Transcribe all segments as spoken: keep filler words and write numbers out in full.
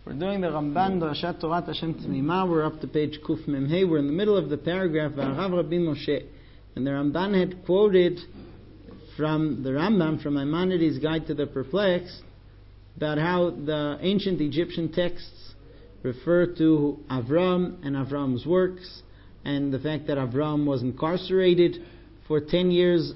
We're doing the Ramban, Drashat Torat Hashem Tzmima. We're up to page Kuf Mem Hey. We're in the middle of the paragraph, V'arav Rabbi Moshe. And the Ramban had quoted from the Rambam, from Maimonides' Guide to the Perplexed, about how the ancient Egyptian texts refer to Avram and Avram's works, and the fact that Avram was incarcerated for ten years.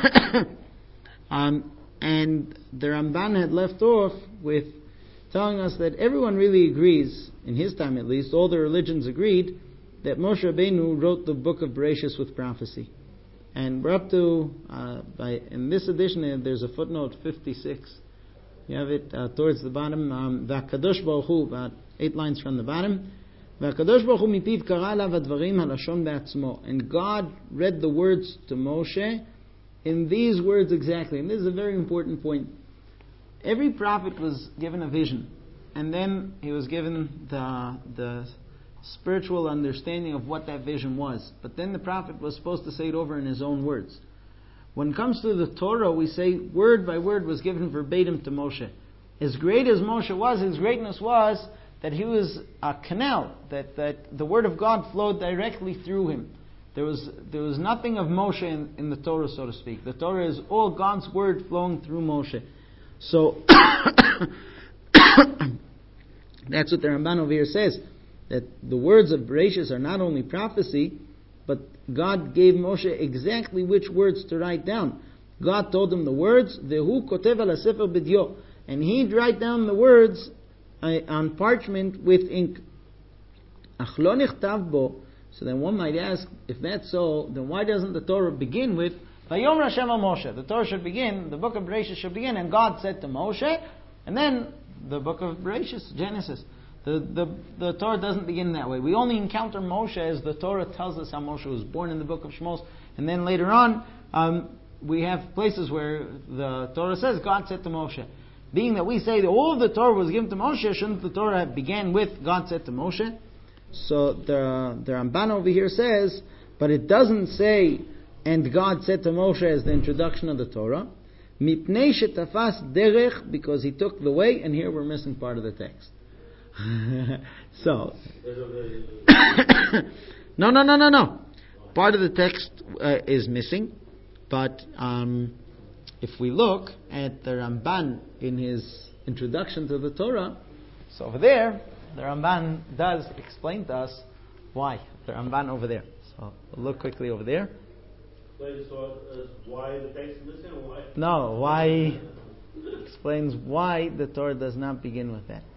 um, and the Ramban had left off with telling us that everyone really agrees, in his time at least, all the religions agreed, that Moshe Rabbeinu wrote the book of Bereshis with prophecy. And we're up to, uh, by in this edition, there's a footnote fifty-six. You have it uh, towards the bottom. Um, V'akadosh Baruch Hu, about eight lines from the bottom. V'akadosh Baruch Hu mipiv kara alav advarim halashon be'atzmo. And God read the words to Moshe in these words exactly. And this is a very important point. Every prophet was given a vision, and then he was given the the spiritual understanding of what that vision was. But then the prophet was supposed to say it over in his own words. When it comes to the Torah, we say word by word was given verbatim to Moshe. As great as Moshe was, his greatness was that he was a canal, that, that the word of God flowed directly through him. There was there was nothing of Moshe in, in the Torah, so to speak. The Torah is all God's word flowing through Moshe. So that's what the Ramban over here says, that the words of Bereshis are not only prophecy, but God gave Moshe exactly which words to write down. God told him the words, Vehu kotev ala sefer b'dio, and he'd write down the words uh, on parchment with ink. Ach lo nichtav bo. So then one might ask, if that's so, then why doesn't the Torah begin with Vayom Hashem al Moshe? The Torah should begin, the book of Bereshis should begin, and God said to Moshe, and then the book of Bereshis, Genesis. The, the, the Torah doesn't begin that way. We only encounter Moshe as the Torah tells us how Moshe was born in the book of Shmos, and then later on, um, we have places where the Torah says God said to Moshe. Being that we say that all of the Torah was given to Moshe, shouldn't the Torah have began with God said to Moshe? So the, the Ramban over here says, but it doesn't say and God said to Moshe as the introduction of the Torah, Mipnei shetafas derech, because he took the way, and here we're missing part of the text. so, no, no, no, no, no. Part of the text uh, is missing, but um, if we look at the Ramban in his introduction to the Torah, so over there, the Ramban does explain to us why. The Ramban over there. So we'll look quickly over there. Wait, so uh, why the text is missing? Or why? No, why explains why the Torah does not begin with that.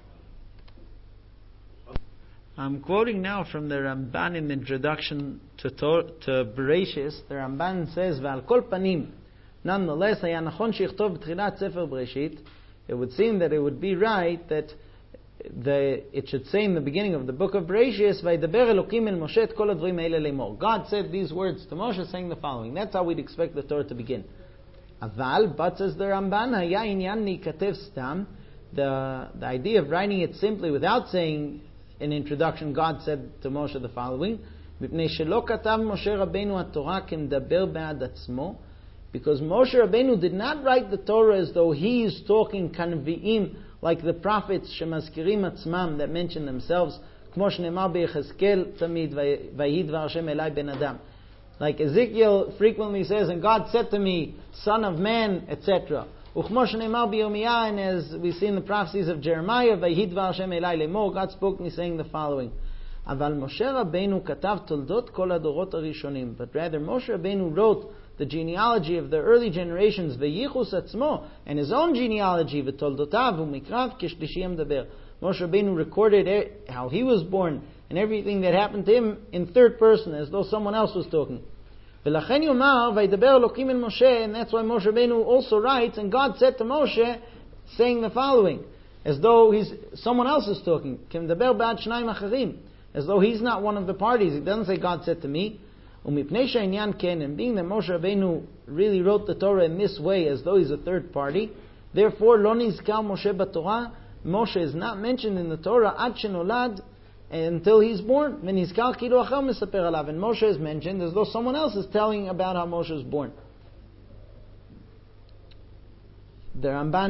I'm quoting now from the Ramban in the introduction to Tor- to Bereshis. The Ramban says, "V'al kol panim, nonetheless, haya nachon sheyichtov b'tchilat sefer Bereshit." It would seem that it would be right that the it should say in the beginning of the book of Bereshis, "Vaydaber Elokim el Moshe et kol hadvarim eile lemor." God said these words to Moshe, saying the following. That's how we'd expect the Torah to begin. Aval, but says the Ramban, haya inyan nikatev stam. The the idea of writing it simply without saying in introduction, God said to Moshe the following, "Mipnei shelo katav Moshe Rabbeinu haTorah kemdaber be'ad atzmo," because Moshe Rabbeinu did not write the Torah as though he is talking kanvi'im, like the prophets shemazkirim atzmam, that mention themselves, kmo shneimar beYechezkel tamid vayhi dvar Hashem elai ben adam. Like Ezekiel frequently says, and God said to me, son of man, et cetera. Uchmo shneimar beYirmiyah, and as we see in the prophecies of Jeremiah, vayhi dvar Hashem elai lemor, God spoke to me saying the following. Aval Moshe Rabbeinu katav toldot kol hadorot harishonim. But rather Moshe Rabbeinu wrote the genealogy of the early generations, veyichus atzmo, and his own genealogy, v'toldotav u'mikrav kishlishiyam daber. Moshe Rabbeinu recorded how he was born and everything that happened to him in third person, as though someone else was talking. V'lachen yomar vaydaber Elokim el Moshe, and that's why Moshe Rabbeinu also writes, and God said to Moshe, saying the following, as though he's someone else is talking, kim daber ba'ad shnayim acharim, as though he's not one of the parties. It doesn't say God said to me. Umipnei she'inyan ken, and being that Moshe Rabbeinu really wrote the Torah in this way, as though he's a third party, therefore lo nizkar Moshe b'Torah, Moshe is not mentioned in the Torah ad shenolad, until he's born. V'nizkar kilu achar mesaper alav, and Moshe is mentioned as though someone else is telling about how Moshe is born. The Ramban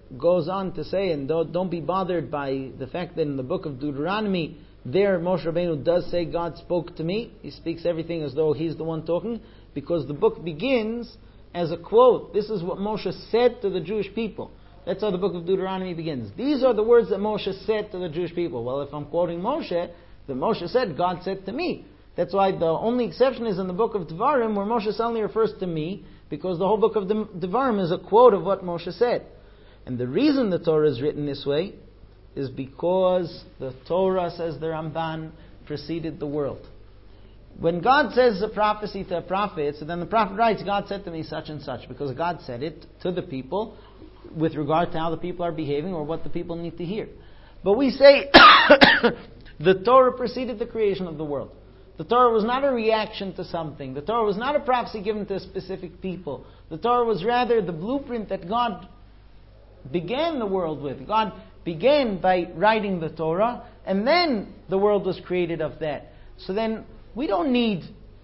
goes on to say, and don't, don't be bothered by the fact that in the book of Deuteronomy, there Moshe Rabbeinu does say, God spoke to me. He speaks everything as though he's the one talking, because the book begins as a quote. This is what Moshe said to the Jewish people. That's how the book of Deuteronomy begins. These are the words that Moshe said to the Jewish people. Well, if I'm quoting Moshe, then Moshe said, God said to me. That's why the only exception is in the book of Devarim, where Moshe only refers to me, because the whole book of Devarim is a quote of what Moshe said. And the reason the Torah is written this way is because the Torah, says the Ramban, preceded the world. When God says a prophecy to a prophet, so then the prophet writes, God said to me such and such, because God said it to the people with regard to how the people are behaving or what the people need to hear. But we say the Torah preceded the creation of the world. The Torah was not a reaction to something. The Torah was not a prophecy given to specific people. The Torah was rather the blueprint that God began the world with. God began by writing the Torah, and then the world was created of that. So then we don't need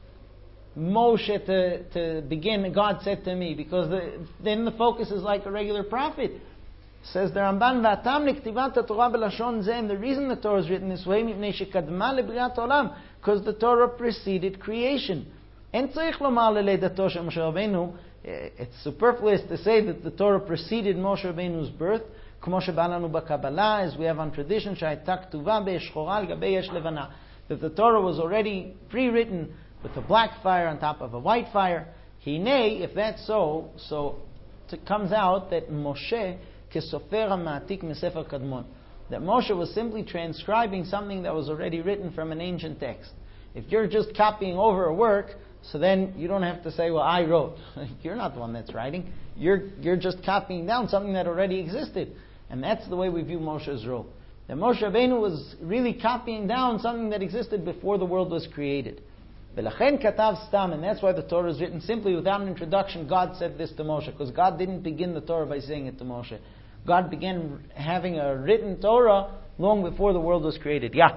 Moshe to, to begin, God said to me, because the, then the focus is like a regular prophet. Says the Ramban, V'atam niktivat haTorah b'lashon zeh, and the reason the Torah is written this way, mipnei shekadma lebriat olam, because the Torah preceded creation. En tzarich lomar lelidato shel Moshe Rabbeinu, it's superfluous to say that the Torah preceded Moshe Rabbeinu's birth, k'mo sheba lanu b'Kabbalah, as we have on tradition, שהייתה כתובה בשחורה על גבי אש לבנה, that the Torah was already pre-written with a black fire on top of a white fire. Hinei, if that's so, so it comes out that Moshe kesofer ha'ma'atik mesefer kadmon, that Moshe was simply transcribing something that was already written from an ancient text. If you're just copying over a work, so then you don't have to say, well, I wrote. You're not the one that's writing. You're you're just copying down something that already existed. And that's the way we view Moshe's role. That Moshe Rabbeinu was really copying down something that existed before the world was created. V'lachen katav stam, and that's why the Torah is written simply without an introduction. God said this to Moshe, because God didn't begin the Torah by saying it to Moshe. God began having a written Torah long before the world was created. Yeah.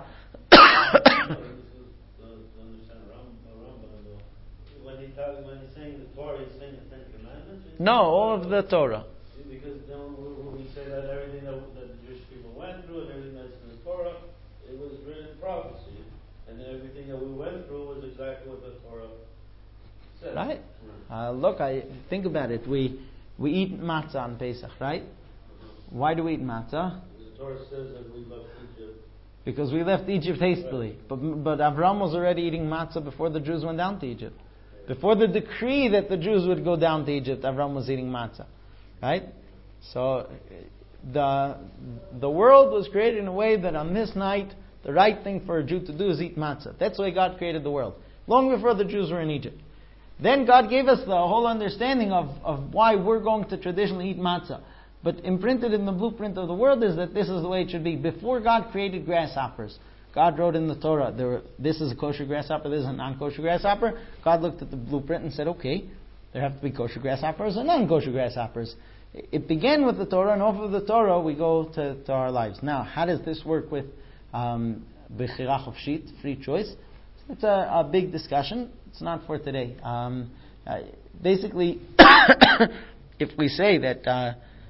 When he talk, when he's saying the Torah, he's saying the Ten Commandments? No, all of the Torah. Because then when we say that everything that, that the Jewish people went through and everything that's in the Torah, it was written in prophecy. And everything that we went through was exactly what the Torah said. Right. Uh, look, I think about it. We we eat matzah on Pesach, right? Mm-hmm. Why do we eat matzah? The Torah says that we left Egypt. Because we left Egypt hastily. Right. But but Avram was already eating matzah before the Jews went down to Egypt. Before the decree that the Jews would go down to Egypt, Avram was eating matzah. Right? So the the world was created in a way that on this night, the right thing for a Jew to do is eat matzah. That's the way God created the world. Long before the Jews were in Egypt. Then God gave us the whole understanding of, of why we're going to traditionally eat matzah. But imprinted in the blueprint of the world is that this is the way it should be. Before God created grasshoppers, God wrote in the Torah, there were, this is a kosher grasshopper, this is a non-kosher grasshopper. God looked at the blueprint and said, okay, there have to be kosher grasshoppers and non-kosher grasshoppers. It began with the Torah, and off of the Torah we go to, to our lives. Now, how does this work with Bechira Chofshit, free choice? It's a, a big discussion. It's not for today. Um, uh, basically, if we say that uh,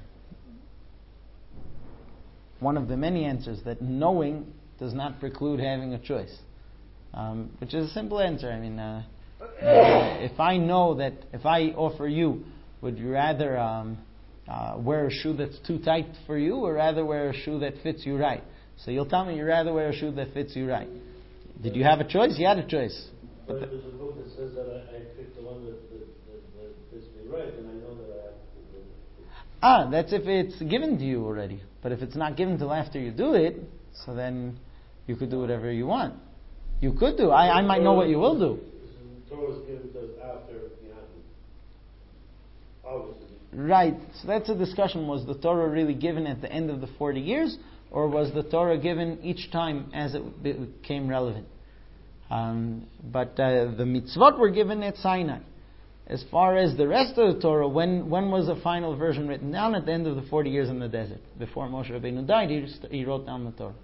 one of the many answers that knowing does not preclude having a choice, um, which is a simple answer. I mean, uh, uh, if I know that if I offer you, would you rather um, uh, wear a shoe that's too tight for you, or rather wear a shoe that fits you right? So you'll tell me you'd rather wear a shoe that fits you right. Did you have a choice? You had a choice. But if there's a book that says that I, I picked the one that, that, that, that fits me right, then I know that I have to do it. Ah, that's if it's given to you already. But if it's not given till after you do it, so then you could do whatever you want. You could do. I, I might know what you will do. The Torah is given to us after you have to. Obviously. Right. So that's a discussion. Was the Torah really given at the end of the forty years? Or was the Torah given each time as it became relevant? Um, but uh, the mitzvot were given at Sinai. As far as the rest of the Torah, when when was the final version written down? At the end of the forty years in the desert. Before Moshe Rabbeinu died, he, he wrote down the Torah.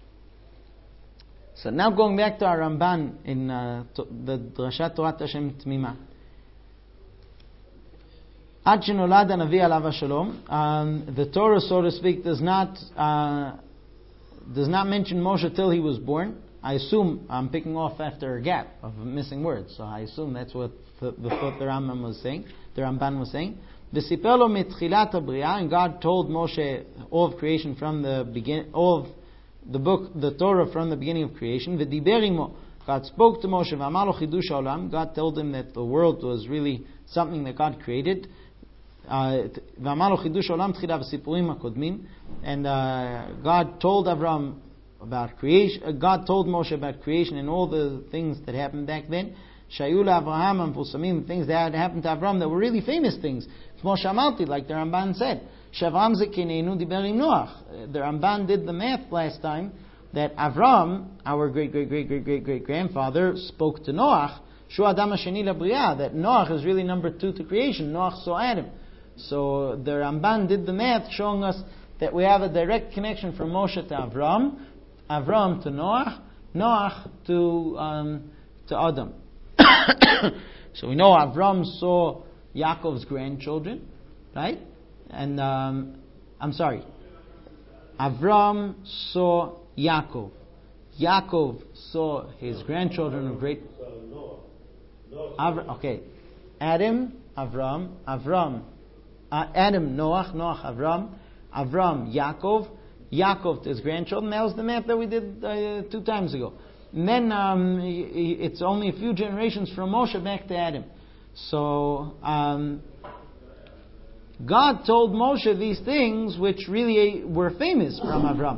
So now going back to our Ramban in uh, to, the Drashat Torat Hashem Tmima. Ad shenolad hanavi alav hashalom. Um, the Torah, so to speak, does not uh, does not mention Moshe till he was born. I assume I'm picking off after a gap of missing words, so I assume that's what the, the thought the Rambam was saying. The Ramban was saying. V'siper lo mitchilat habriah, and God told Moshe all of creation from the begin, all of the book, the Torah from the beginning of creation. V'diber imo, God spoke to Moshe. V'amar lo chidush haolam, God told him that the world was really something that God created. V'amar lo chidush haolam tchila v'sipurim hakodmin, and uh, God told Avram about creation. Uh, God told Moshe about creation and all the things that happened back then. Shayula Avraham and Pusamim, things that had happened to Avram that were really famous things. Moshe Amalti, like the Ramban said. Shavram Zekinenu Diberim Noach. The Ramban did the math last time that Avram, our great great great great great great grandfather, spoke to Noach. Shu Adam Hasheni LaBriah, that Noach is really number two to creation. Noach saw Adam. So the Ramban did the math, showing us that we have a direct connection from Moshe to Avram, Avram to Noach, Noach to um, to Adam. So we know Avram saw Yaakov's grandchildren, right? And um, I'm sorry, Avram saw Yaakov. Yaakov saw his grandchildren of great. Avra, okay, Adam, Avram, Avram, uh, Adam, Noach, Noach, Avram, Avram, Yaakov, Yaakov to his grandchildren. That was the math that we did uh, two times ago. And then um, it's only a few generations from Moshe back to Adam. So um, God told Moshe these things which really were famous from Avram.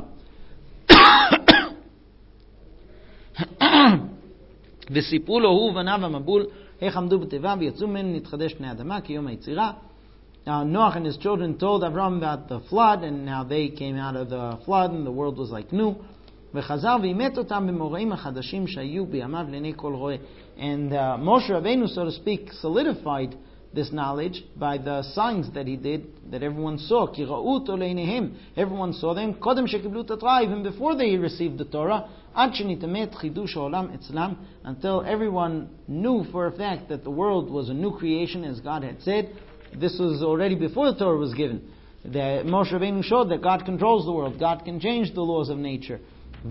וסיפרו לו הוא ובניו המבול איך עמדו בתיבה ויצאו ממנו נתחדש פני האדמה כיום היצירה. Now Noach and his children told Avram about the flood and how they came out of the flood and the world was like new. וחזר ואימת אותם במוראים החדשים שהיו בימיו לעיני כל רואה. And uh, Moshe Rabbeinu, so to speak, solidified this knowledge by the signs that he did, that everyone saw. כי ראו אותו לעיניהם. Everyone saw them. קודם שקיבלו את התורה, even before they received the Torah. עד שנתאמת חידוש העולם אצלם, until everyone knew for a fact that the world was a new creation, as God had said. This was already before the Torah was given. That Moshe Rabbeinu showed that God controls the world. God can change the laws of nature.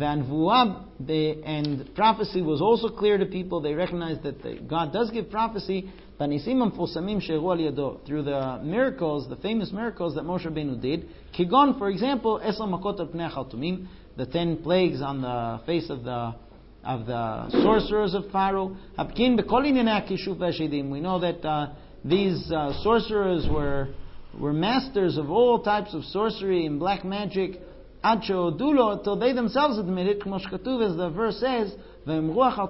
And prophecy was also clear to people. They recognized that the, God does give prophecy. Through the miracles, the famous miracles that Moshe Rabbeinu did. Kigon, for example, the ten plagues on the face of the of the sorcerers of Pharaoh. We know that uh, these uh, sorcerers were were masters of all types of sorcery and black magic. Dulo, till they themselves admitted, as the verse says, the,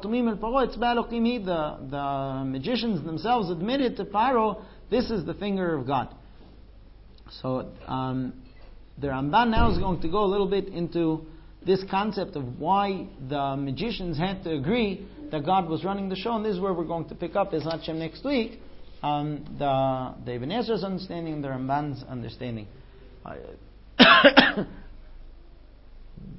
the magicians themselves admitted to Pharaoh, this is the finger of God. So um, the Ramban now is going to go a little bit into this concept of why the magicians had to agree that God was running the show, and this is where we're going to pick up as Hashem next week, um, the, the Ibn Ezra's understanding and the Ramban's understanding. Uh,